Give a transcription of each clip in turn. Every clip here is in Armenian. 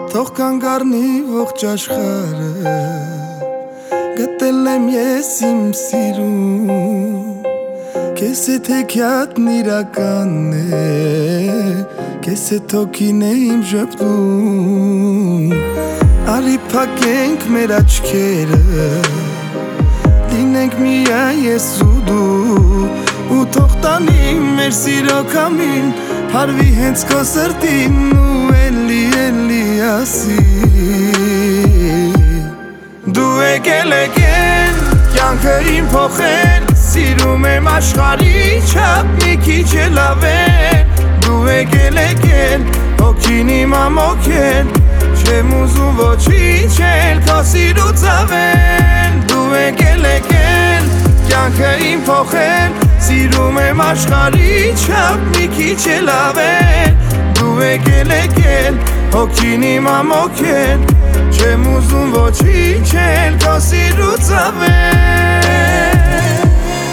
Թող կանգառնի ողջ աշխարհը Գտել եմ ես իմ սիրուն Քեզ հետ հեքիաթն իրականն է Քեզ հետ հոգին է իմ ժպտում Արի փակենք մեր աչքերը Լինենք միայն ես ու դու Ու թող տանի մեր սիրո կամին Հարվի հենց քո սրտին ու էլի ասի Դու եկել կյանքը իմ փոխել Սիրում եմ աշխարհի չափ մի քիչ լավել Դու եկել հոգին իմ ամոքել Չեմ ուզում ոչինչ էլ քո սիրուց ավել Դու եկել կյանքը իմ փոխել Սիրում եմ աշխարհի չափ մի քիչ լավել Դու եկել հոգին իմ ամոքել Չեմ ուզում ոչինչ էլ քո սիրուց ավել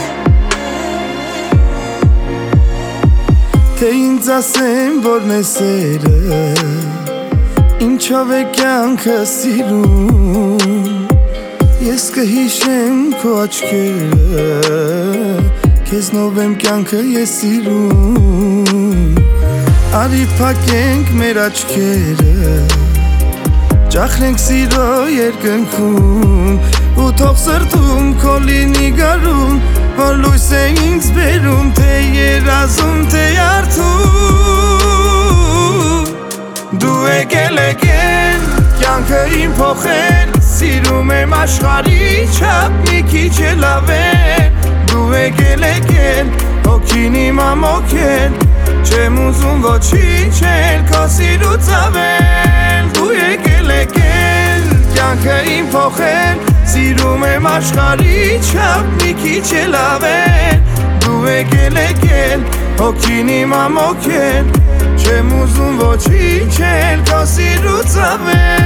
Թե ինձ ասեմ որն է սերը Ինչով է կյանքը սիրում Ես կհիշեմ քո աչքերը Քեզնով եմ կյանքը ես սիրում Արի փակենք մեր աչքերը Ճախնենք սիրո երկնքում Ու թող սրտում քո լինի գարուն Որ լույս է ինձ բերում Թե երազում, թե արթուն Դու եկել կյանքը իմ փոխել Սիրում եմ աշխարհի չափ մի քիչ լավել Դու եկել հոգին իմ ամոքել Չեմ ուզում ոչինչ էլ քո սիրուց ավել Դու եկել կյանքը իմ փոխել Սիրում եմ աշխարհի չափ մի քիչ լավել Դու եկել հոգին իմ ամոքել Չեմ ուզում ոչինչ էլ քո սիրուց ավել